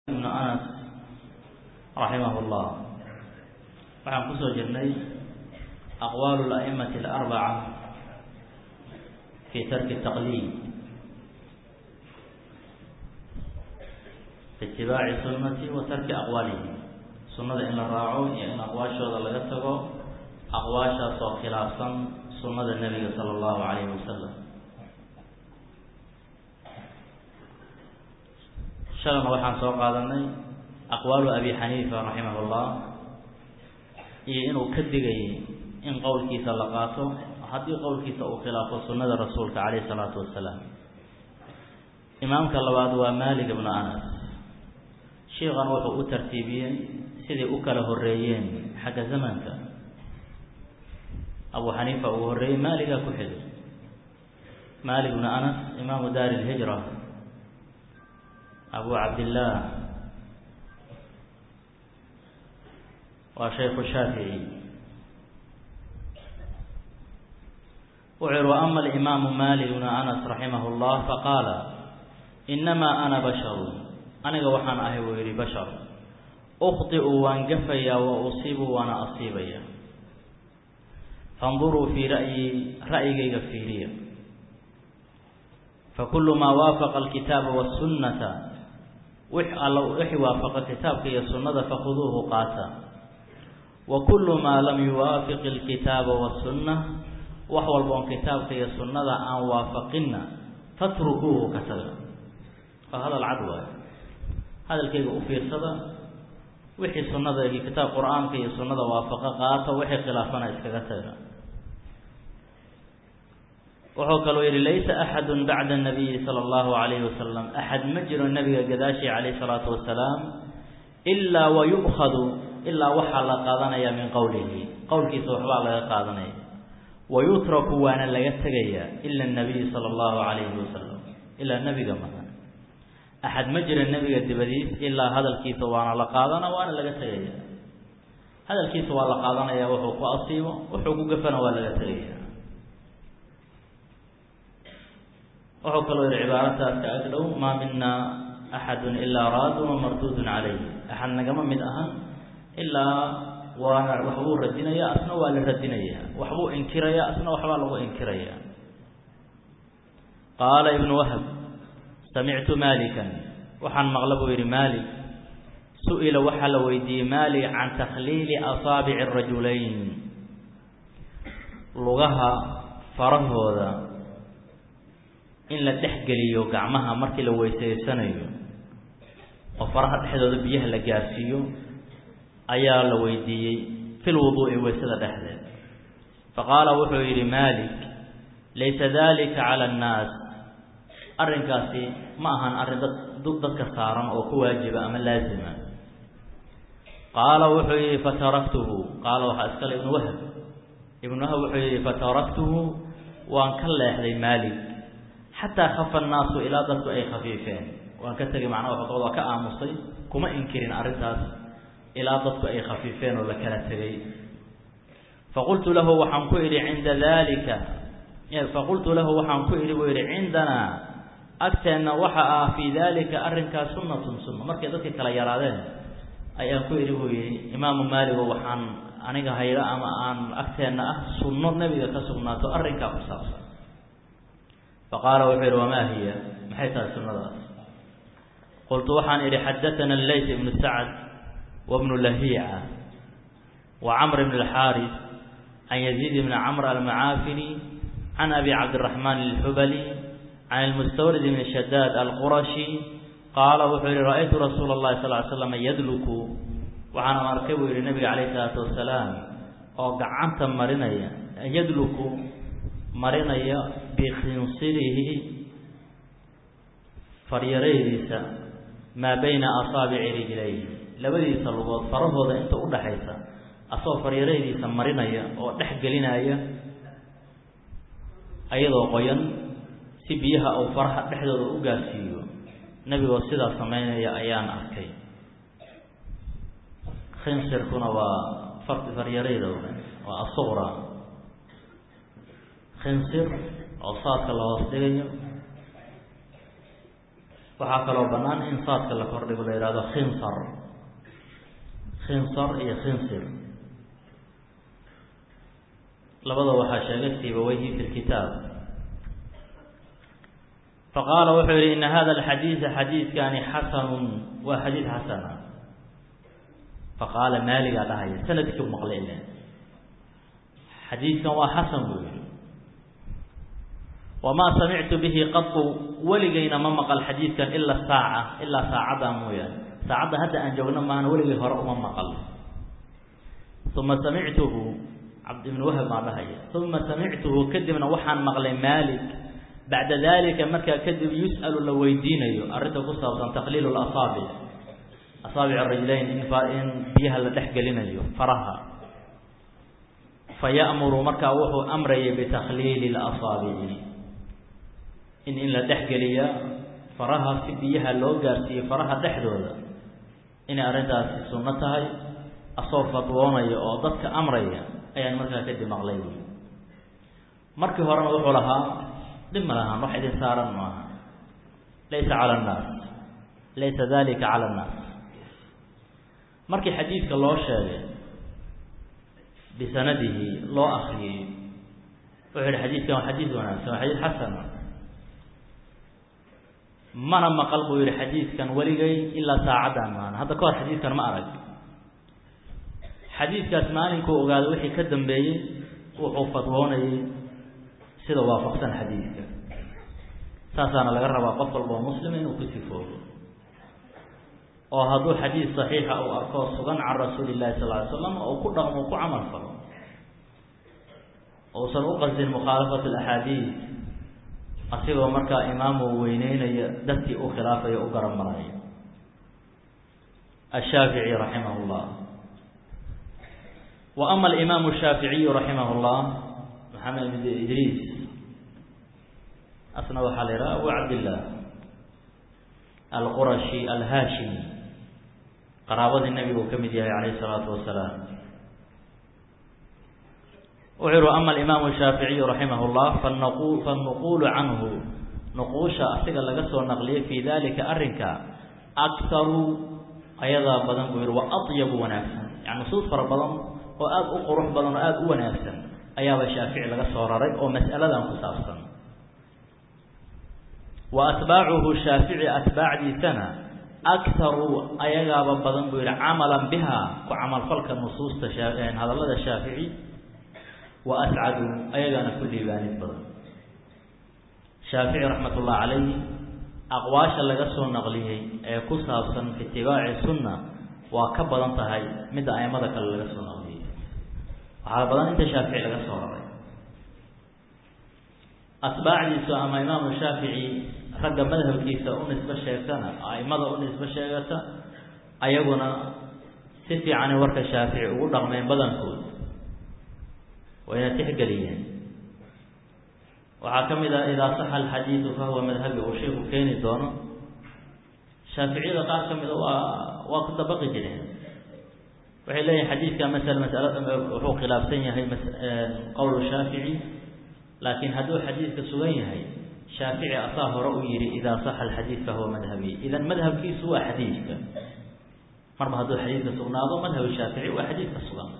بن أنس رحمه الله وعن قصة جني أقوال الأئمة الأربعة في ترك التقليد في اتباع السنة وترك أقواله سنة إن الراعو إن أقواش وضع لغتكو أقواش صو خلافا سنة النبي صلى الله عليه وسلم شرنا وحان سوق قادني أقوال أبي حنيفة رحمه الله إنه كدغي إن قول كيس لقاته حتى قول كيس أو خلافه سنة رسولك عليه الصلاة والسلام إمامك اللباد ومالك بن أنس شيخا وحو ترتيبيا سيدي أكله الريين حق زمانك أبو حنيفة أبو الري مالك كحل مالك بن أنس إمام دار الهجرة أبو عبد الله وشيخ الشافعي وأما الإمام مالك بن أنس رحمه الله فقال إنما أنا بشر أنا وحان أهويري بشر أخطئ وانقفيا وأصيب وأنا أصيبيا فانظروا في رأيي غفيريا فكل ما وافق الكتاب والسنة وحي وافق كتابك يا سنة فخذوه قاتا وكل ما لم يوافق الكتاب والسنة وحول بون كتابك يا سنة أن وافقنا فاتركوه كسلا فهذا العدوى هذا الكيف أفير صدا وحي سنة كتاب قرآن كي سنة وافق قاتا وحي خلافنا إسكاكتنا وحكى ليس أحد بعد النبي صلى الله عليه وسلم أحد مجر النبي قداشي عليه الصلاة والسلام إلا ويؤخذ إلا وحل قادنيا من قوله قولك سوحبا لغا قادنيا ويترك وانا لغتغيا إلا النبي صلى الله عليه وسلم إلا النبي كما أحد مجر النبي الدبديس إلا هذا الكيس وانا لقادنا وانا لغتغيا هذا الكيس وانا لقادنيا وحوق أصيبه وحوق قفنا وانا لغتغيا وحكى العبارة كأكدو ما منا أحد إلا راد ومردود عليه أحد نجم من أهم إلا وحبو ردنا يا أسنا ولا ردنا يا وحبو إنكر يا أسنا وحبو له إنكر يا قال ابن وهب سمعت مالكا وحن مغلبه إلى مالك سئل وحل ويدي مالك عن تخليل أصابع الرجلين لغها فرهوذا in la dhaxgaliyo gacmaha markii la weyseysanayo oo faraha dhexdooda biyaha la gaarsiiyo ayaa la weydiiyay fil wudu'i weysada dhexdeeda faqala wuxuu yiri malik laysa dhalika ala an-nas arrinkaasi ma ahan arrin dadka saaran oo ku waajiba ama laazima qala wuxuu yiri fataraktuhu qala waxa iskale ibn wahab wuxuu yiri fataraktuhu waan ka leexday malik حتى خف الناس إلى ذلك أي خفيفين وأن كتجي معنا وحقول كأمصي كما إنكرين أرنتاس إلى ذلك أي خفيفين ولا كانت تجي فقلت له وحنكوير عند ذلك فقلت له وحنكوير عندنا أكتن وحى في ذلك أرنك سنة مركز ذلك لا يرادين أي أنكوير إمام مالك وحن أنا هيرا أما أن أكتن سنة النبي كسنة أرنك خصاصة فقال وحير وما هي محيث السنة قلت وحان إلي حدثنا الليث بن سعد وابن لهيعة وعمر بن الحارث عن يزيد بن عمرو المعافري عن أبي عبد الرحمن الحبلي عن المستورد بن الشداد القرشي قال وحير رأيت رسول الله صلى الله عليه وسلم يدلك وعن مركبه إلى النبي عليه الصلاة والسلام وقعنت مرنيا يدلك مرنيا بخنصره فريريسا ما بين أصابع رجليه لبدي صلوات فرهودا انت ودحيسا أصو فريريسا مرنيا oo dhaxgelinaya ayadoo qoyan si biyaha oo faraha dhexdooda u gaarsiiyo nabiga sida sameeynaya ayaan arkay khinsirkuna waa fariyareyda waa asghara khinsir أو صاك الله استجنيه waxaa kaloo bannaan in saadka la kordhigo la yidhahdo khinsar iyo khinsir labada waxaa sheegay Sibawayhi fi lkitaab faqaala wuxuu yihi ina hada alxadiida xadiidkani xasanun waa xadiid xasana faqaala maaligaa dhahaya sanadkii u maqlay ilen xadiidkan waa xasan buu yihi wamaa samictu bihi qatu weligayna ma maqal xadiidkan ilaa saacada mooyaane saacadda hadda aan joogno maahana weligay hore uma maqal uma samictuhu cabd ibn wahab maa dhahaya uma samictuhu kadibna waxaan maqlay maalik bacda dalika markaa kadib yus'alu la weydiinayo arrinta ku saabsan taqliilu asaabic arajlayn in biyaha la dhex gelinayo faraha faya'muru markaa wuxuu amrayay bitakhliili asaabici in la dhex geliya faraha si biyaha loo gaarsiiyo faraha dhexdooda inay arrintaasi sunno tahay asoo fadwoonaya oo dadka amraya ayaan markaa kadib maqlay markii horena wuxuu lahaa dhib ma lahaan wax idin saaran maaha laysa dalika cala annaas markii xadiidka loo sheegay bisanadihi loo akriyey wuxuu yihi xadiidkan waa xadiid wanaagsan waa xadiid xasana mana maqal buu yihi xadiidkan weligay ilaa saacaddan maana hadda ka hor xadiidkan ma arag xadiidkaas maalinkuu ogaado wixii ka dambeeyey wuxuu fadwoonayay sida waafaqsan xadiidka saasaana laga rabaa qof walba oo muslima inuu ku sifoobo oo hadduu xadiid saxiixa uu arko sugan can rasuuli llahi sal ly slam oo ku dhaqmo ku camal falo uusan u qasdin mukhaalafat alaxaadiid asigoo markaa imaamu weyneynaya dadkii u khilaafaya u garab maraya ashaafici raximah llah wa ama alimaamu ashaaficiyu raximah llah maxamed ibn idriis asna waxaa la yidhaha abu cabdillah alqurashi alhaashimi qaraabadii nabigu uu ka mid yahay calayhi salaatu wasalaam wuxuu yihi ama alimaamu shaaficiyu raximah llah fannuquulu canhu nuquusha asiga laga soo naqliyay fii dalika arrinka aktaru ayadaa badan buu yihi wa atyabu wanaagsan yani nusuus fara badan oo aada u qurux badan oo aada u wanaagsan ayaaba shaafici laga soo raray oo mas'aladan ku saabsan wa atbaacuhu shaafici atbaacdiisana aktaru ayagaaba badan buu yihi camalan biha ku camalfalka nusuusta hadallada shaafici wa ascadu ayagana ku liibaanid badan shaafici raxmat ullahi calayhi aqwaasha laga soo naqliyey ee ku saabsan fi itibaaci sunna waa ka badan tahay midda aimada kale laga soo naqliyey waxaa badan inta shaafici laga soo raray atbaacdiisu ama imaamu shaafici ragga madhabkiisa u nisbo sheegtana aimada u nisbo sheegata ayaguna si fiicanay warka shaafici ugu dhaqmeen badankood wayna tixgeliyeen waxaa ka mid ah idaa saxa alxadiidu fahuwa madhabi uu sheeku keeni doono shaaficiyada qaar ka mida waa ku dabaqi jireen waxay leeyihin xadiidka masala wuxuu khilaafsan yahay qowlu shaafici laakiin hadduu xadiidka sugan yahay shaafici asaa hore u yihi idaa saxa alxadiid fahuwa madhabi idan madhabkiisu waa xadiidka marba hadduu xadiidka sugnaado madhabu shaafici waa xadiidka sugan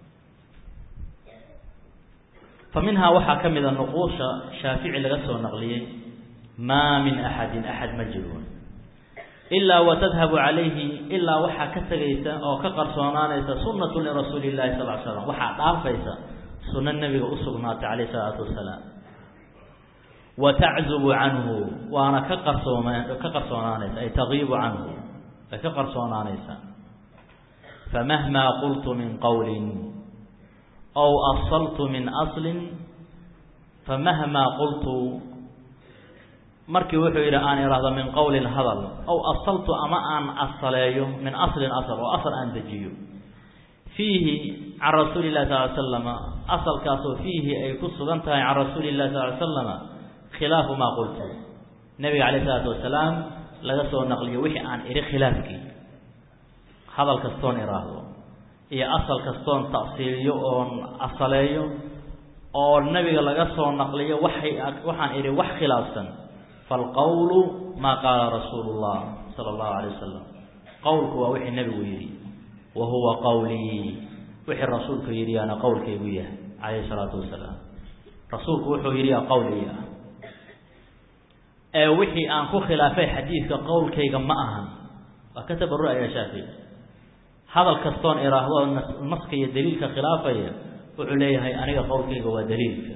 faminhaa waxaa ka mida nuquusha shaafici laga soo naqliyey maa min axadin axad ma jiro ilaa watadhabu calayhi ilaa waxaa ka tegaysa oo ka qarsoonaanaysa sunnatu lirasuuli illahi sal l slam waxaa dhaafaysa sunno nebiga u sugnaatay calayh isalaatu wasalaam wa taczubu canhu waana ka qarsoonaanaysa ay tagiibu canhu ay ka qarsoonaanaysa famahmaa qultu min qowlin aw asaltu min aslin famahmaa qultu markii wuxuu yidhi aan idhaahdo min qowlin hadal aw asaltu ama aan asaleeyo min aslin asal oo asal aan dejiyo fiihi can rasuuli illahi sal ly slama asalkaasoo fiihi ay ku sugan tahay can rasuuli illahi sal ly slama khilaafu maa qultu nabiga calayh isalaatu wasalaam laga soo naqliyo wixii aan idhi khilaafkii hadal kastoon idhaahdo iyo asal kastoon tafsiiliyo oon asaleeyo oo nabiga laga soo naqliyo waxaan idhi wax khilaafsan فالقول ما قال رسول الله صلى الله عليه وسلم قولك ووحي النبي ويري وهو قولي وحي الرسول يري أنا قولك وياه عليه الصلاة والسلام رسولك وحي يري قولي وحي أنكو خلافي حديثك قولك يجمعها وكتب الرؤيا شافعي هذا الكستون إراه النص الدليل كخلافية وعليها أنا قولك هو دليل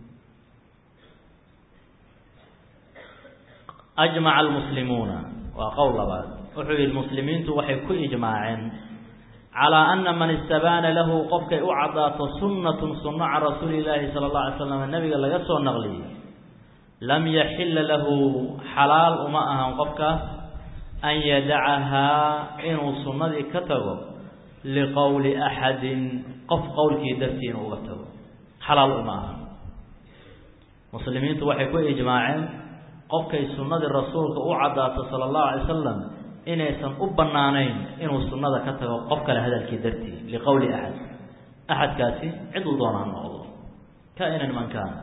أجمع المسلمون وقول بعض وحي المسلمين وحي كل إجماع على أن من استبان له قفك أعضى سنة صنع رسول الله صلى الله عليه وسلم النبي قال يسوى النغلي لم يحل له حلال أماءها قفك أن يدعها إنه سنة كتبه لقول أحد قف قولك درتين وكتبه حلال أماءها مسلمين وحي كل إجماع qofkay sunnada rasuulka u cadaato sallallahu alayhi wasallam inaysan u banaanayn inuu sunnada ka tago qof kale hadalkii dartii liqawli ahadkaasi cid uu doona noqdo kaa'inan man kaana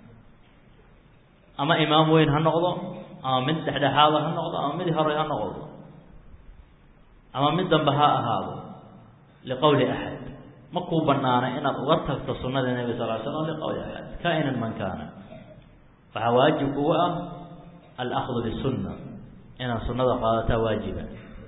ama imaam weyn ha noqdo ama mid dhexdhexaad ha noqdo ama mid hore ha noqdo ama mid dambe ha ahaado liqawli ahad ma ku banaana inaad uga tagto sunnada nabi sallallahu alayhi wasallam liqawli ahad kaa'inan man kaana fa waajib huwa الأخذ بالسنة إن السنة قالتها واجبا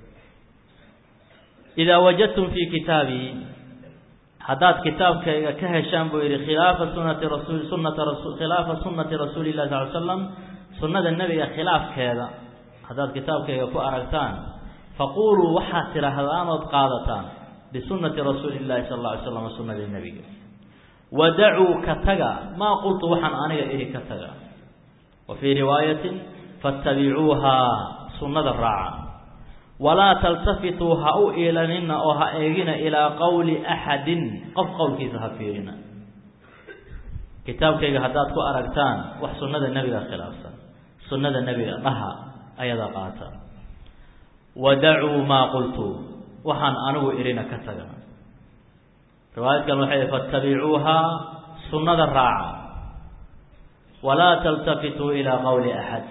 إذا وجدتم في كتابي حداد كتابك كهشام بوير خلاف سنة رسول خلاف سنة رسول الله صلى الله عليه وسلم سنة النبي خلاف كذا حداد كتابك يكو أرغتان فقولوا وحاتر هذان وقالتان بسنة رسول الله صلى الله عليه وسلم وسنة النبي ودعوا كتغا ما قلت وحن أنا إلي كتغا وفي رواية فاتبعوها سنة الراعة ولا تلتفتوا هؤو إلى أو هائجين إلى قول أحد قف قول كيف هفيرنا كتاب كي هداتكو أرقتان وحسنة النبي خلافا سنة النبي لها أيضا قاتا ودعوا ما قلتوا وحن أنو إلينا كتغا رواية كالمحيط فاتبعوها سنة الراعة ولا تلتفتوا إلى قول أحد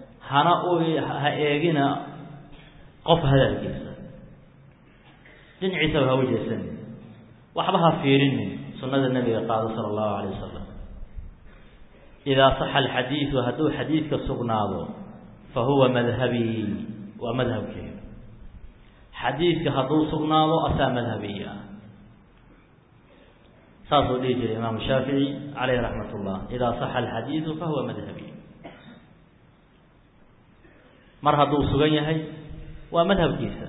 هائجنا قف هذا الكيس دنعي سوها وجه سن وحبها فيرني سنة النبي قال صلى الله عليه وسلم إذا صح الحديث وهدو حديث كالسقناض فهو مذهبي ومذهبك حديث كهدو سقناض أسا مذهبية صاصوا ليجي الإمام الشافعي عليه رحمة الله إذا صح الحديث فهو مذهبي مرهدو سغنيهي ومذهب كيسا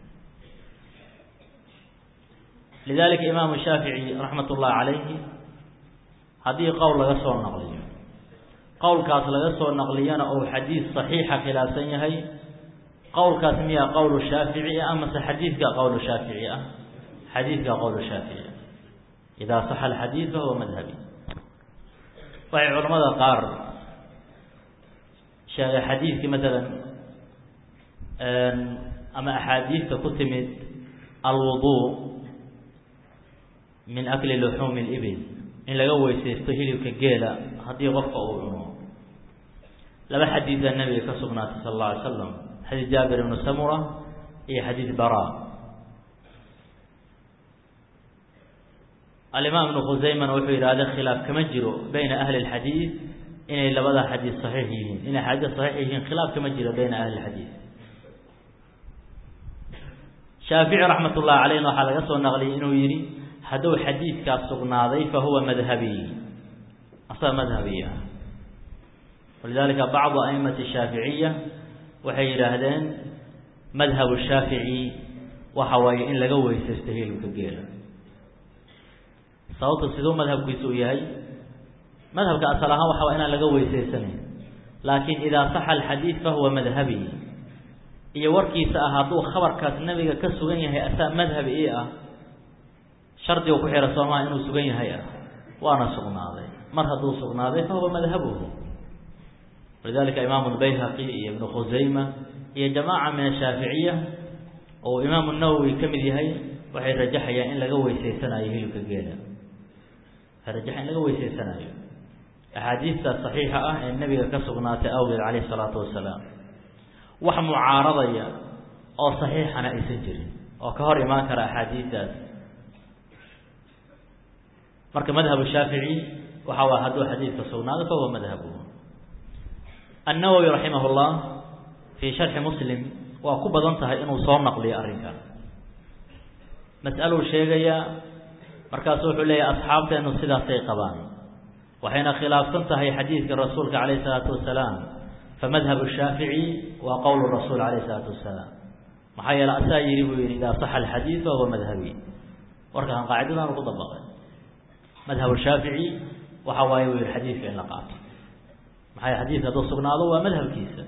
لذلك إمام الشافعي رحمة الله عليه هذه قول لغسو النقلية قول كاس لغسو النقلية أو حديث صحيحة خلافينيهي قول كاسمية قول الشافعي أما حديث قول الشافعي حديث قول الشافعي إذا صح الحديث فهو مذهبي وهي علماء قار حديث مثلا أما أحاديث كتمت الوضوء من أكل لحوم الإبل إن لقوي سيستهيل كجيلة هذه غفة أولو لما حديث النبي كسبنا صلى الله عليه وسلم حديث جابر بن سمرة هي حديث براء الإمام ابن خزيمة وحي هذا خلاف كمجر بين أهل الحديث إن إلا بدأ حديث صحيحين إن حديث صحيحين خلاف كمجر بين أهل الحديث شافعي رحمة الله عليه وحال يسوى النغلي إنه يري هدو حديث كالسقناضي فهو مذهبي أصلا مذهبية ولذلك بعض أئمة الشافعية وحي هذين مذهب الشافعي وحوي إن لقوه سيستهيل كجيلا صوت السدوم مذهب كيسوية هي مذهب كأصلها وحوينا لقوي سيسنين لكن إذا صح الحديث فهو مذهبي إيه وركي سأهاتو خبر كاس النبي كسوغنية هي أساء مذهب إيه شرطي وكحي رسول الله إنه سوغنية هي وأنا سغناضي مرهدو سغناضي فهو مذهبه ولذلك إمام البيهقي ابن خزيمة هي جماعة من الشافعية أو إمام النووي كمل هي وحي رجحها إن لقوي سيسنا يهيلك الجيلة فرجح إن لقوي سيسنا أحاديث صحيحة النبي كسقنات أوجد عليه الصلاة والسلام وحمعارضية أو صحيح أنا إسنجر أو كهر ما كره أحاديث مرك مذهب الشافعي وحوى هذا حديث كسقنات فهو مذهبه. النووي رحمه الله في شرح مسلم وكبر انتهى إنه صار نقلي أرنكا مسألة شيء مركز وحلي أصحابته إنه سلا سيقبان وحين خلاف تنتهي حديث الرسول عليه الصلاة والسلام فمذهب الشافعي وقول الرسول عليه الصلاة والسلام محيل أساير إذا صح الحديث وهو مذهبي وركها قاعدنا وطبقا مذهب الشافعي وحوايه الحديث في اللقاء محيل حديث هذا الصغناض ومذهب كيسا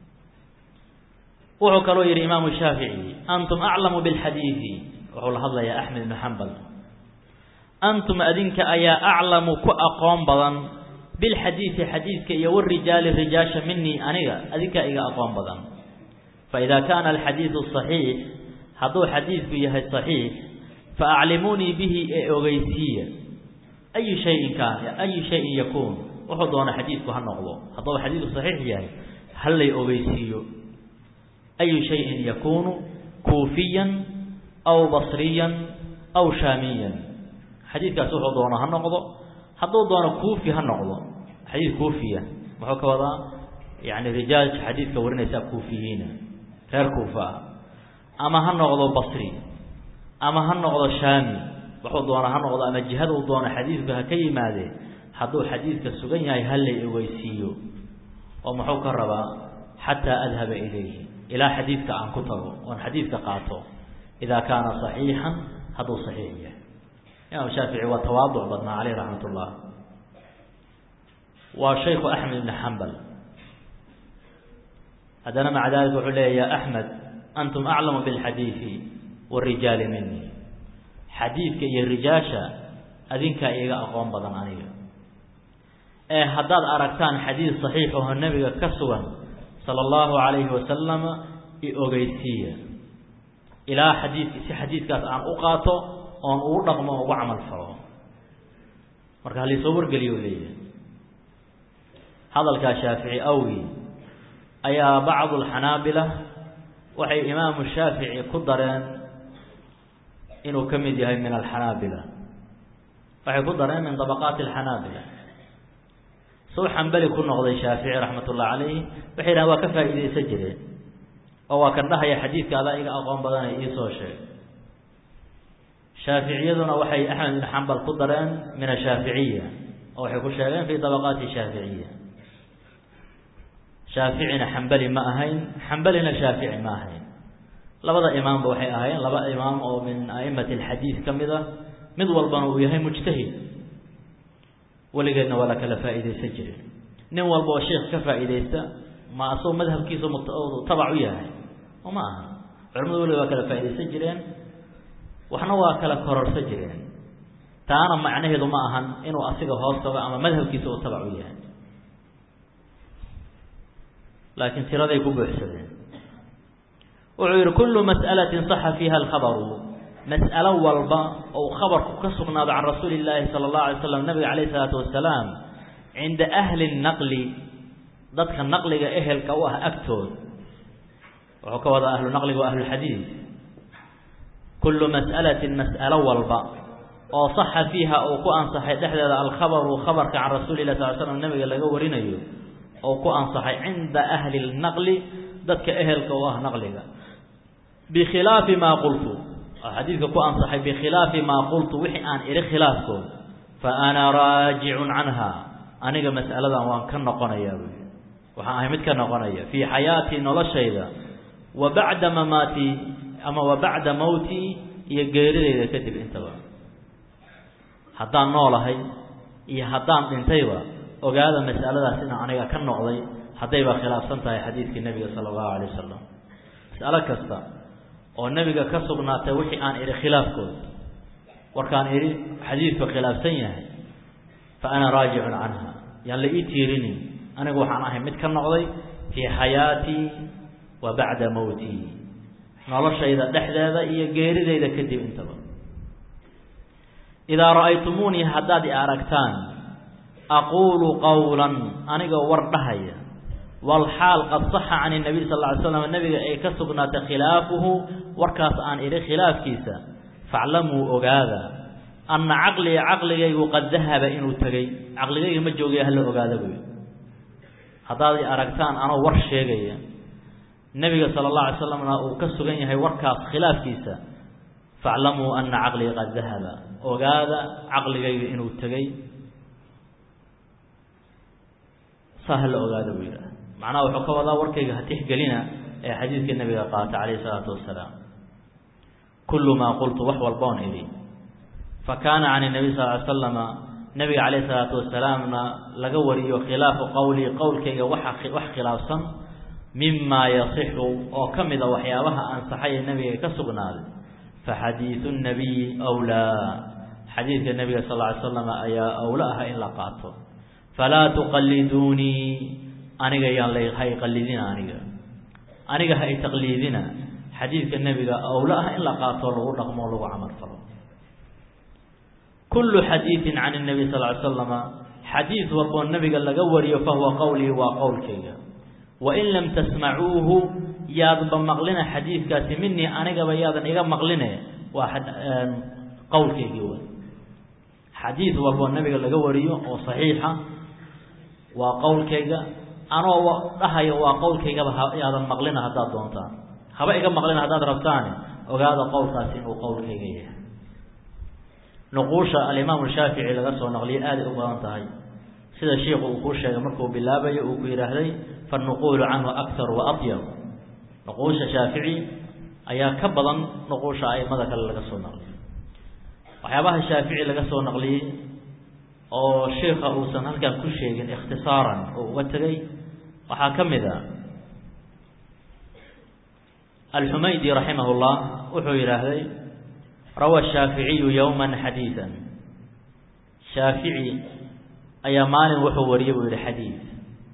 وعكروا الإمام الشافعي أنتم أعلم بالحديث وقال الله يا أحمد بن حنبل أنتم أدنك أيا أعلم كأقوم بضن بالحديث حديثك يور رجال رجاش مني أنا أدنك أيا أقوم بضن فإذا كان الحديث الصحيح هذا حديث فيه صحيح فأعلموني به أغيسية أي شيء كان أي شيء يكون وحضونا حديثك هالنغلو هذا حديث صحيح يعني هل أغيسية أي شيء يكون كوفيا أو بصريا أو شاميا حديث كاسوح دونا هالنقض حضو دونا كوفي هالنقض حديث كوفية محوك وضع يعني رجال حديث كورنا يساب كوفيين غير كوفة أما هالنقض بصري أما هالنقض شامي محوك دونا هالنقض أما الجهاد دونا حديث بها كي ماذا حضو حديث كاسوغين ياي هالي إويسيو ومحوك الربا حتى أذهب إليه إلى حديثك عن كتبه وعن حديثك قاطه إذا كان صحيحا هذا صحيح يا الشافعي وتواضع بدنا عليه رحمة الله. والشيخ أحمد بن حنبل هذا مع ذلك يقول يا أحمد أنتم أعلم بالحديث والرجال مني حديثك يا الرجاشة أذنك إيجا أقوم بدنا عليه هذا أركتان حديث صحيح وهو النبي كسوا صلى الله عليه وسلم إيجايسية إلى حديث كاس عن أوقاته أن أورد ما هو عمل فلو مركها لي صبر قليل ليه هذا الكاشافعي أوي أي بعض الحنابلة وحي إمام الشافعي قدران إنه كمدي هاي من الحنابلة وحي قدران من طبقات الحنابلة سو حنبلي كنا غضي الشافعي رحمة الله عليه وحين هو كفى إذا سجله أو كان لها حديث كذا إذا أقام بدنا يسوع شيء شافعيتنا وحي أحمد بن حنبل قدران من الشافعية أو حيكون شافعيا في طبقات الشافعية شافعنا حنبلي ما أهين حنبلنا شافعي ما أهين لبدا إمام بوحي أهين لبدا إمام أو من أئمة الحديث كم إذا مدول بنو يهي مجتهد ولقينا ولا كلا فائدة سجل نوال بو الشيخ كفائدة ما أصوم مذهب كيسو طبعوا إياه وما علموا ولا كلا فائدة سجلين وحنا وكلا قرار سجلين تانا معناه ذو ما أهن إنه أصيغه هاستوى أما مذهب كيسو طبعوا إياه لكن سيرادة يكون بحسنين وعير كل مسألة صح فيها الخبر مسألة والبا أو خبر كسرنا عن رسول الله صلى الله عليه وسلم النبي عليه الصلاة والسلام عند أهل النقل ضدك النقل أهل كواه أكتود وكواه أهل النقل وأهل الحديث كل مسألة والبا أو صح فيها أو كأن صح تحدث الخبر وخبرك عن رسول الله صلى الله عليه وسلم النبي اللي جورينه أو كأن صح عند أهل النقل ضدك أهل كواه نقلك بخلاف ما قلت حديثك كأن صح بخلاف ما قلت وحي أن إلى خلافكم فأنا راجع عنها أنا مسألة وأن كان قنيا وحنا همت كان قنيا في حياتي نلا شيء وبعد مماتي أما وبعد موتي يجري إذا كتب أنت حتى نولا هاي يحتام أنتوا وقال مسألة سنة أنا كان نقضي حتى يبقى خلاف سنة حديث النبي صلى الله عليه وسلم مسألة كستا والنبي كسبنا توحي أن إلى خلافكم وكان إلى حديث خلاف سنة فأنا راجع عنها يعني لقيتيرني أنا أقول عنها متكن نقضي في حياتي وبعد موتي نالله شيء إذا دحذا يجري إذا كذب انتبه إذا رأيتموني حداد أركتان aqulu qawlan aniga wardahaya wal hal qad sahha an nabi sallallahu alayhi wasallam nabiga ay ka sugnaatay khilaafuhu warkaas aan iri khilaafkiisa fa'lamu ogaada an aqligaygu qad dhahaba inuu tagay aqligayga ma joogay hal ogaada buu hadaad aragtaan ana war sheegaya nabiga sallallahu alayhi wasallam uu ka sugan yahay warkaas khilaafkiisa fa'lamu anna aqli qad dhahaba ogaada aqligayga inuu tagay sahal ogaada buu macnaha wuxuu ka wadaa warkayga ha tixgelina ee xadiiska nabiga qaata calayhi salaatu wasalaam kullu ma qultu wax walbaan idhi fakana an nabi sallallahu alayhi wasallam nabiga calayhi salaatu wasalaamna laga wariyo khilaafu qawli qawlkayga wax khilaafsan mimma yasihu oo kamida waxyaabaha aan saxay nabiga ka sugnaaday fa hadithu nabi awla hadith nabiga sallallahu alayhi wasallam ayaa awla ah in la qaato fala tuqalliduni aniga yaan leeyahay qallidina aniga hay taqlidina hadithka nabiga awla ah in la qaato lagu dhaqmo lagu amal falo kullu hadithin an nabi sallallahu alayhi wasallam hadith walbo nabiga laga wariyo fa huwa qawli wa qawlkayga wa in lam tasma'uhu yaad bamaqlina hadithkaasi minni aniga bayaadan iga maqline wa qawlkayga hadith walbo nabiga laga wariyo oo saxiixa wa qawlkayga anoo dhahayo waa qowlkayga yaadan maqlina hadaad doontaan haba iga maqlina hadaad rabtaan ogaada qowlkaasi inuu qowlkayga yahay nuqusha al-imam al-shafi'i laga soo naqliyo aad u badan tahay sida sheekhu uu ku sheegay markuu bilaabayo uu ku yiraahday fa nuqulu anhu akthar wa atyab nuqusha shafi'i ayaa ka badan nuqusha aymada kale laga soo naqliyo waxyaabaha shafi'i laga soo naqliyay oo sheekha uu san halkan ku sheegin ikhtisaaran oo uga tagay waxa kamida al-Humaydi rahimahullah wuxuu yiraahday rawa Shafi'i yawman hadithan Shafi'i ayaa maalin wuxuu wariyay buu hadith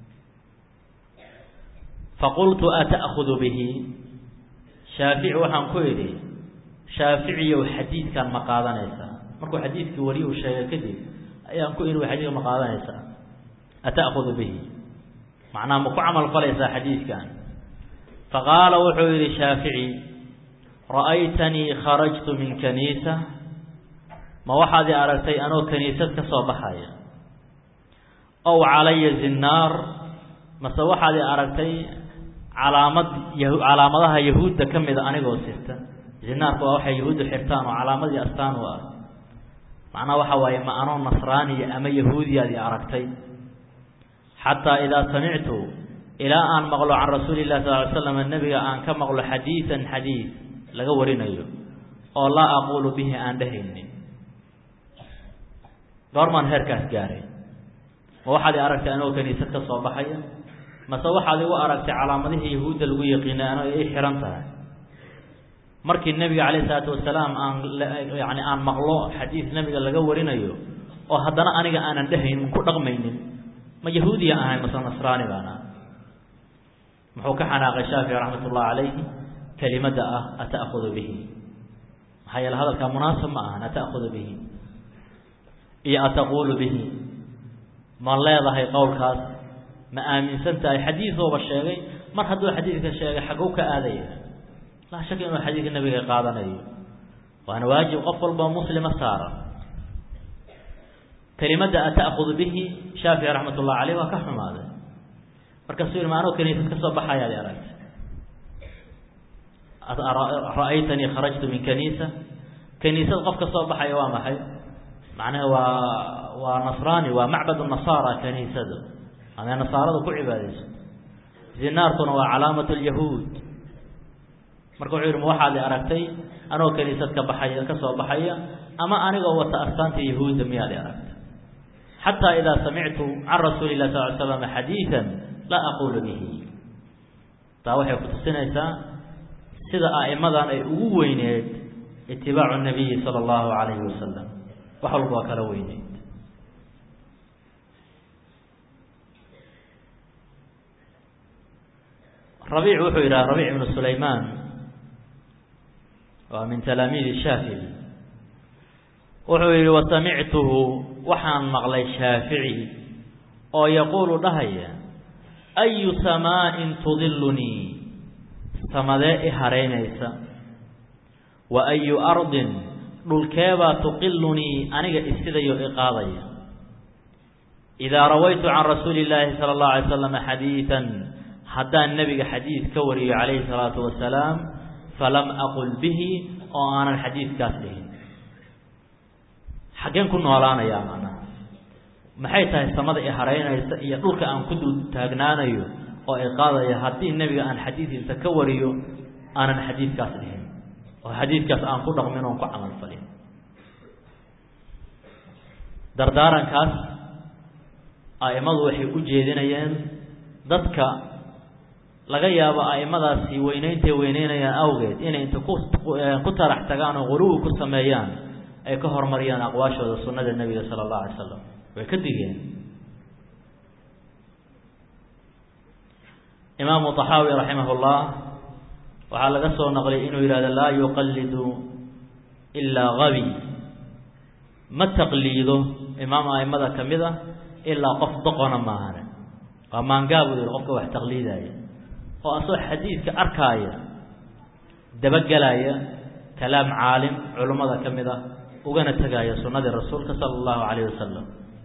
faqultu ata'khudhu bihi Shafi'i waxaan ku yiri Shafi'i oo hadithkan ma qaadanaysa markuu hadithkii wariyo sheegay kadib ayaan ku inuu hadith ma qaadanaysa ata'khudhu bihi macna ma ku amal falaysa hadithkan faqala wuxuu yiri Shafi'i ra'aytani kharajtu min kanisa ma waxaad aragtay anoo kaniisad ka soo baxaya aw alayya zinnar ma waxaad aragtay calaamadaha yahuudda kamida anigoo sirta zinnaarku waa waxa yahuuddu xirtaan oo calaamadii astaan u ah macna waxa waaye ma anoo nasraani ama yahuudiyaad aragtay hatta ila sami'tu ila an maqlu an rasuulillahi sallallahu alayhi wasallam nabiga aan ka maqlo hadithan hadith laga warinayo oo la aqulu bihi aan dhahaynin dorman herkaas gaaray waxaad aragtay anoo kaniisad ka soo baxaya ma waxaad igu aragtay calaamadihii yahuudda lagu yaqiinay ay xiran tahay markii nabiga kaleey salaatu wasalaam aan maqlo hadith nabiga laga warinayo oo haddana aniga aanan dhahayn ku dhaqmaynin ma yahuudiya ahay ma nasraani baana muxuu ka xanaaqay Shafi'i rahmatullahi alayhi kalimada ata'khudhu bihi hayal hadalka munaasab ma aha ata'khudhu bihi iyo ataqulu bihi ma leedahay qowlkaas ma aaminsantahay hadith oo sheegay mar hadduu hadithka sheegay xaquu ka aadaya la shaki inuu hadithka nabiga qaadanayo waana waajib qof walba muslima saara kalimada ata'khudhu bihi Shafi'i rahmatullahi alayhi wa ka xumaaday marka soo maano kaniisad ka soo baxaya aragtay ra'aytani kharajtu min kanisa qof ka soo baxaya waa maxay macnaheedu waa nasraani waa macbad an-nasara kanisadu ama nasaradu ku cibaadayso zinnaartuna waa calaamatu al-yahuud marka wuxuu waxaad aragtay anoo kanisad ka baxaya ka soo baxaya ama aniga wata astaanta yahuud miyaad aragtay hatta idha sami'tu an rasuulillahi sallallahu alayhi wasallam hadithan la aqulu bihi taa waxay ku tusinaysaa sida a'imadan ay ugu weyneed ittibaacu nabiy sallallahu alayhi wasallam wax walba kala weyneed Rabi' wuxuu ila Rabi' ibn Sulaiman wa min talaamiid Shafi'i wuxuu yiri wa sami'tuhu waxaan maqlay Shafi'i oo yaqulu dhahaya ayu sama'in tudilluni samade hareynaysa wa ayu ardin dhulkeeba tuqilluni aniga isidayo iqaadaya idha rawaytu an rasulillahi sallallahu alayhi wasallam hadithan hadaa nabiga hadith ka wariyo alayhi salatu wassalam falam aqul bihi oo aanan hadithkaas dhihin xageen ku noolaanaya maana maxay tahay samada hareynaysa iyo dhulka aan ku dul taagnaanayo oo ay qaadaya hadii nabiga aan xadiiskiisa ka wariyo aanan xadiiskaas dhihin oo xadiiskaas aan ku dhaqmin oo ku amal falin dardaarankaas aimadu waxay u jeedinayaan dadka laga yaabo aimadaasi weyneynayaan awgeed inay inta ku tarax tagaan oo quruub ku sameeyaan ay ka hormariyaan aqwaashooda sunnada nabiga sallallahu alayhi wasallam way ka digeen إمام الطحاوي رحمه الله وعلى قصه نقلي إنه إلى لا يقلد إلا غبي ما تقليده إمام أئمة كمذا إلا قفضقنا معنا وما نقابل الغفق واحد تقليده وأصح حديث كأركاية دبقلاية كلام عالم علماء كمذا وقنا تقاية سنة الرسول صلى الله عليه وسلم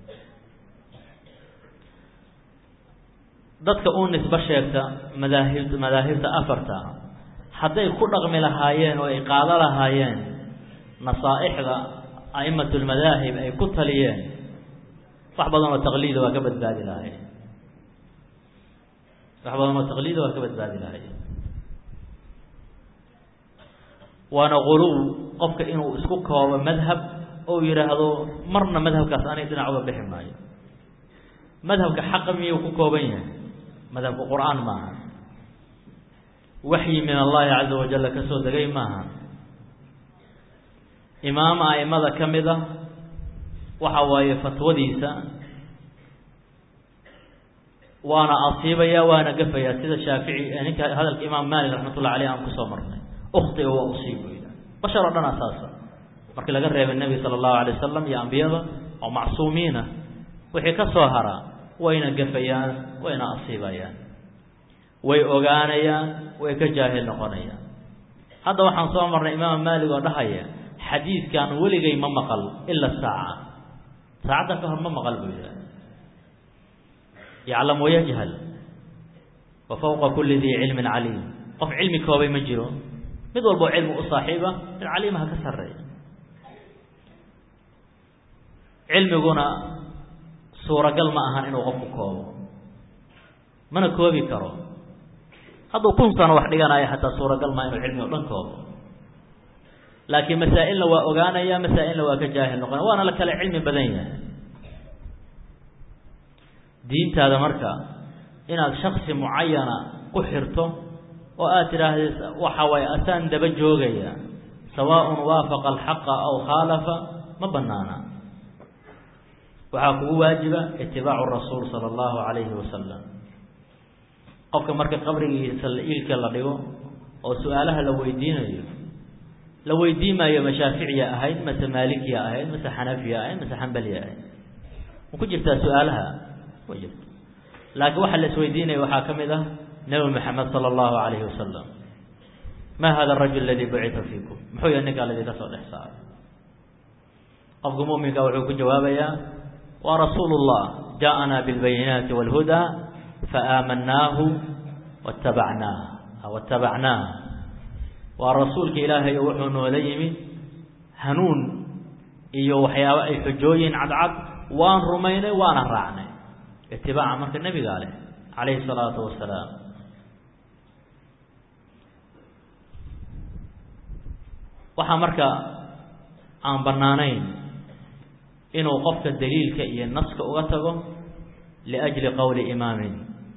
dadka uu nisba sheegta madaahibta afarta haday ku dhaqmi lahaayeen oo ay qaada lahaayeen nasaaixda aimatul madahib ay ku taliyeen wax badan oo taqliid waa ka badbaadi lahaayeen waana qulub qofka inuu isku koobo madhab oo yiraahdo marna madhabkaas aanay dhinac uga bixi maayo madhabka xaq miyuu ku kooban yahay مذهب القرآن معها وحي من الله عز وجل كسو دغاي معها إمام أئمة كمذا وحواي فتوديسا وانا أصيبيا وانا قفيا سيد الشافعي يعني هذا الإمام مالك رحمة الله عليه أنكو صمرنا أخطئ وأصيب بشر لنا أساسا markii laga reebay nabi sallallahu alayhi wasallam iyo anbiyada oo macsuumiina wixii ka soo hara wayna gafayaan wayna asiibayaan way ogaanayaan way ka jaahil noqonayaan hadda waxaan soo marnay imaam maalik oo dhahaya xadiiskan waligay ma maqal illa saacada ka hor ma maqal buu yiraahdaa يعلم ويجهل وفوق كل ذي علم عليم قف علمي كوبي ما جيرو mid walba cilmi u saaxiiba calimaha ka sareeya cilmiguna suuragal ma ahan inuu qofku koobo mana koobi karo haduu kun sano wax dhiganayo hatta suuragal ma inuu cilmi dhan koobo laakiin masaa'ilna waa ogaanaya masaa'ilna waa ka jaahil noqon waana la kala cilmi badan yahay diintaada marka inaad shakhsi muayyana ku xirto oo aad tiraahdo waxa way asaan daba joogaya sawaa'un waafaqa al-haqq aw khalafa ma banaana waxa kugu waajiba ittibaacu rasuul sallallahu alayhi wasallam qofka marka qabrigiisa ilka la dhigo oo su'aalaha la weydiinayo la weydiimayo mashaafiiciya ahayd mase maalikiya ahayd mase xanafiya ahayd mase hanbaliya ahayd ku jirta su'aalaha wajib laakiin waxa la isweydiinay waxa kamid ah نبي محمد صلى الله عليه وسلم ما هذا الرجل الذي بعث فيكم محويا انك الذي كسر الإحسان أفضل مؤمن قوله كجوابيا ورسول الله جاءنا بالبينات والهدى فآمناه واتبعناه ورسولك إلهي وحن وليم هنون إيو وحياء حجوين عدعب وان رمين وان رعنا اتباع مرك النبي قاله عليه الصلاة والسلام waxa marka aan banaanayn inuu qofka daliilka iyo naska uga tago liajli qawli imaamin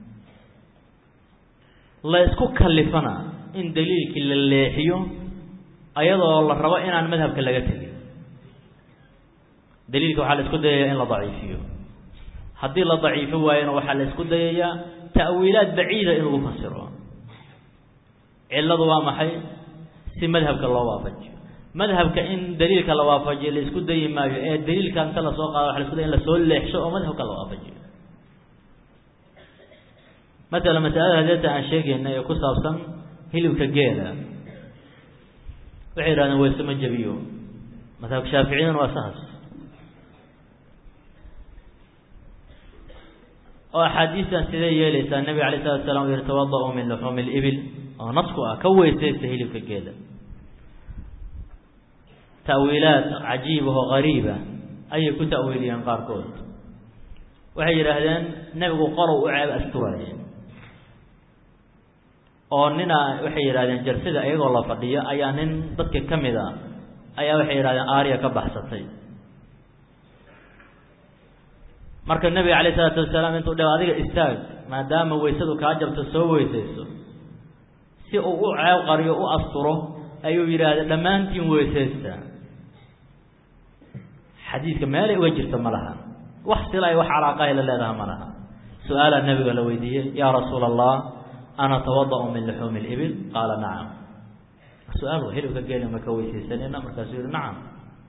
la isku kalifana in daliilki la leexiyo ayadoo la rabo inaan madhabka laga tagin daliilka waxa la isku dayayaa in la daciifiyo hadii la daciifo waayana waxa la isku dayayaa ta'wiilaad baciida in lagu fasiro ciladu waa maxay si madhabka loo waafajiyo madhabka in daliilka la waafajiyo la isku dayimaayo ee daliilka inta la soo qaado waxa la isku dayaa in la soo leexsho oo madhabka la waafajiyo مثلا مسألة هذا عن شيء إنه يقص أصلا هلو كجيلة وعيران ويسمى الجبيو مثلا شافعين وأساس وحديثا سيدي ليس النبي عليه الصلاة والسلام يتوضأ من لحوم الإبل ونصكها كوي سيستهل في الجيلة تأويلات عجيبة وغريبة أي كتأويل ينقار كود وحير هذين نبي قرأ وعاب أستوارين أننا وحير هذين جرسد أيضا الله فضية أيانين ضدك كمذا أي وحير هذين آريا كبحثتين marka nabi kaleey salaatu wasalaam intuu dhaw adiga istaag maadaama weysadu ka jabto soo weysayso si uu u caaw qariyo u asturo ayuu yiraahday dhamaantiin weysaysta xadiiska meel ay uga jirto malaha wax silay wax alaaqay la leedahay malaha su'aala nabiga la weydiiyay ya rasuulallah ana tawadda'u min luhum al-ibil qala na'am su'aal wahilu ka geelay ma ka weysaysanina markaas uu na'am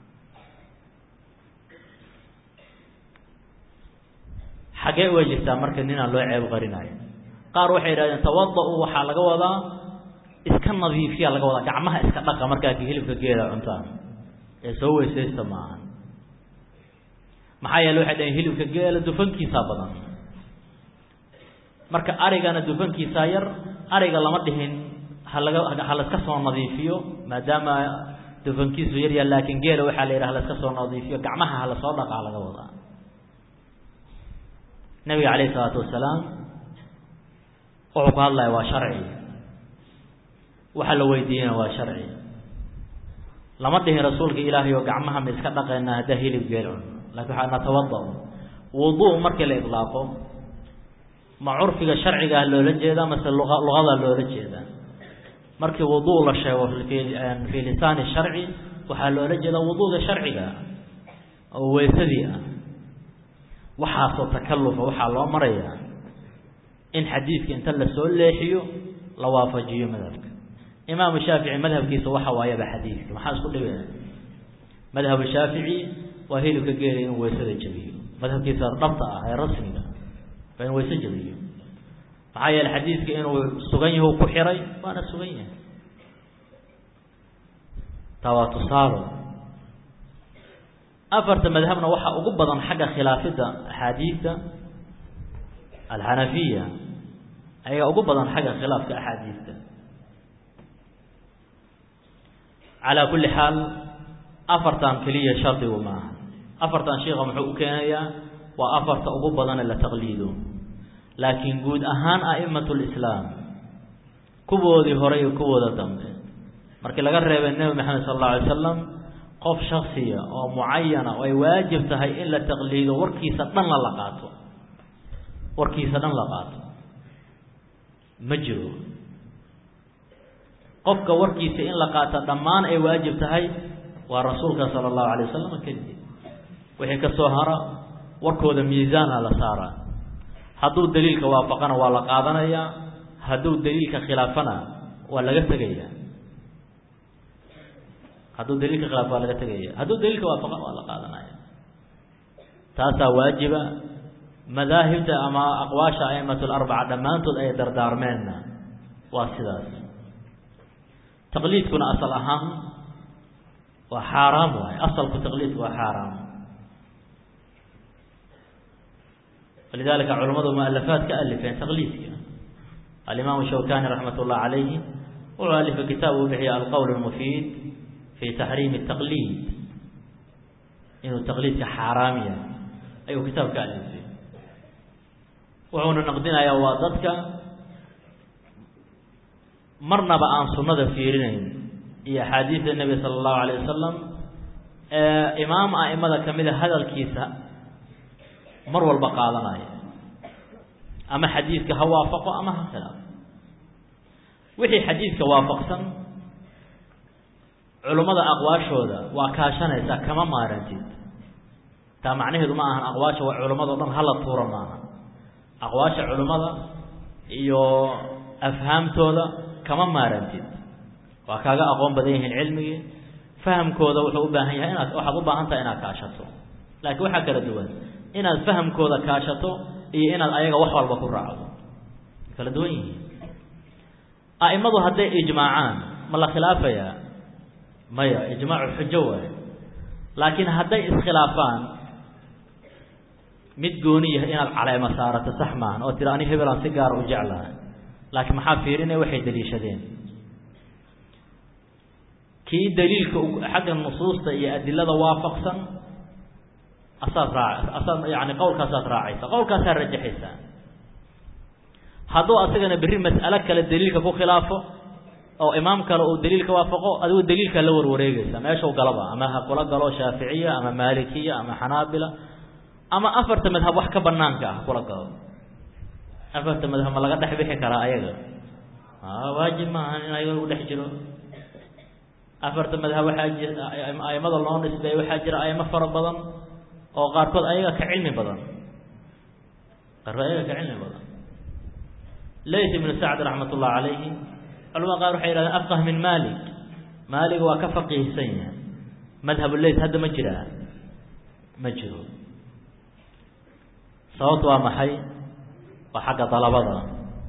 xagee way jirtaa marka nina loo ceeb qarinayo qaar waxay yiraahdeen tawaddu waxa laga wadaa iska nadiifiya laga wadaa gacmaha iska dhaqa marka hilibka geela cuntaan ee soo weysaysta maahan maxaa yeelay waxa dhayn hilibka geela dufankiisa badan marka arigana dufankiisa yar ariga lama dhihin hal iska soo nadiifiyo maadaama dufankiisu yar yahay laakiin geela waxa la yiraahdaa iska soo nadiifiyo gacmaha hal soo dhaqa laga wadaa النبي عليه الصلاة والسلام وقال الله وشرعي وحل ويدينا وشرعي لما ده رسولك إلهي وقعمها مسكت لقينا دهيل بجيلون لكن حنا نتوضأ وضوء مركل الإطلاقه مع عرفك الشرعي قال له لجيدا مثل لغة له لجيدا مركل وضوء للشيء في لسان الشرعي وحل له لجيدا وضوء الشرعي ويسديا وحاصل تكلف وحا لو مريا ان حديثك انت لا سو ليخيو لوافجيه مذهبك امام الشافعي مذهب كيسو وحا وايا بحديث ما حاس كدبه مذهب الشافعي وهيلو كغيرين ويسد جبيو مذهب كيسو ضبطه هي رسمي فين ويسد جبيو معايا الحديث انه سغنيه ku xiray waana suganya tawatusaro أفرت مذهبنا وحى أقبضا حاجة خلافة أحاديث الحنفية أي أقبضا حاجة خلاف أحاديث على كل حال أفرتان كلية شرط وما أفرتان شيخ محقوق كنايا وأفرت أقبضا إلا تقليده لكن قود أهان أئمة الإسلام كبو ذي هري وكبو ذا دمت مركي لقرب النبي محمد صلى الله عليه وسلم قف شخصية أو معينة ويواجب تهي إلا تقليد وركيسة دن لقاته وركيسة دن لقاته مجرور قفك وركيسة إن لقاته دمان أي واجب تهي ورسولك صلى الله عليه وسلم كذب وهيك الصهارة وركود ميزان على سارة هدو دليلك وافقنا ولا قادنا يا هدو دليلك خلافنا ولا قتقيا هذا دليل خلاف ولا تجيه هذا دليل وافق ولا قادنا تاسا واجبة مذاهب أما أقواش أئمة الأربعة دمان تود أي دردار منا واسداس تقليد كنا أصل أهم وحرام أصل التقليد وحرام فلذلك علماء المؤلفات كألفين تقليد الإمام الشوكاني رحمة الله عليه وألف كتابه به القول المفيد في تحريم التقليد إنه التقليد كحرامية أيوه كتاب كألف فيه وعون نقدنا يا وادتك مرنا بأن سنة فيرين هي حديث النبي صلى الله عليه وسلم إمام أئمة كمل هذا الكيسة مر البقاء لنا أما حديثك هوافق أما خلاف وحي حديثك وافقا علماء أقواشودا وكاشانيسا كما مارنتيد تا معنيه ما أهن أقواش وعلماء ضمن هلا طورا معنا أقواش علماء iyo afhaamtooda kama maarantid waa kaaga aqoon badan yihiin cilmiga fahamkooda wuxuu u baahan yahay inaad waxa u baahan tahay inaad kaashato laakiin waxa kala duwan inaad fahamkooda kaashato iyo inaad ayaga wax walba ku raacdo kala duwan yihiin aimadu hadday ijmaacaan ma la khilaafaya maya ijmaacu xujo waaye laakiin hadday iskhilaafaan mid gooni yahay inaad caleema saarato sax maahan oo tira ani hebelaan si gaar u jeclahay laakiin maxaa fiirinaya waxay daliishadeen kii daliilka xagga nusuusta iyo adilada waafaqsan asaad yani qowlkaasaad raacaysa qowlkaasaa rajaxaysa hadduu asagana berri mas'alo kale daliilka ku khilaafo oo imaam kale uu daliilka waafaqo adigu daliilka la warwareegaysa meesha galaba ama ha kula galo shaaficiya ama maalikiya ama xanaabila ama afarta madhab wax ka banaanka ah kula galo afarta madhab ma laga dhex bixi karaa ayaga waajib maaha in ayaga lagu dhex jiro afarta madhab waxaa jira aimada loo nisbeeyo waxaa jira aimo fara badan oo qaarkood ayaga ka cilmi badan Layth ibn Sa'd rahmatullah alayhi culama qaar waxay yiraahdeen afqah min Malik waa ka faqiihsan yahay madhab Layth hadda ma jiro sababtu waa maxay waa xagga talabada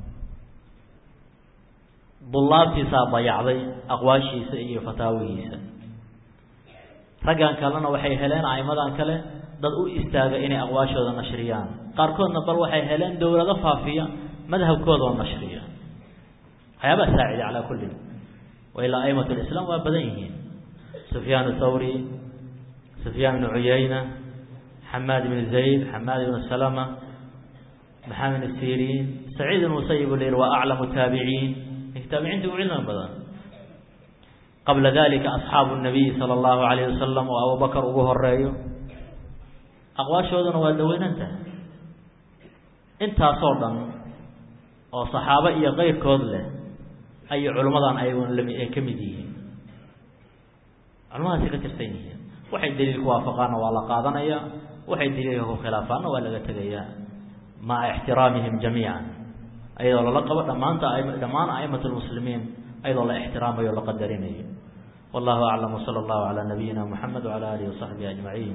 bullaabtiisa bayacday aqwaashiisa iyo fataawihiisa raggan kalena waxay heleen aimadan kale dad u istaaga inay aqwaashooda nashriyaan qaarkoodna bal waxay heleen dawlado faafiya madhabkooda oo nashriya hayaba saacid ala kulli wa ila aimatu alislam wa badanyihiin Sufyan ath-Thawri Sufyan ibn Uyayna Hammad ibn Zayd Hammad ibn Salama Muhammad as-Sirin Sa'id al-Musayyib wa a'lamu tabi'in tabi'in علما بدن قبل ذلك أصحاب النبي صلى الله عليه وسلم وأبو بكر وأبو هريرة أقواشودنا ودوين أنت صورا أو صحابة غير كذله أي علماء أيضا لم يكمديه علماء سكتر سينية واحد دليل وافقانا ولا قاضنا يا واحد دليله خلافانا ولا جتجيا مع احترامهم جميعا أيضا لقب دمان أئمة المسلمين أيضا لا احترام ولا قدرين والله أعلم وصلى الله على نبينا محمد وعلى آله وصحبه أجمعين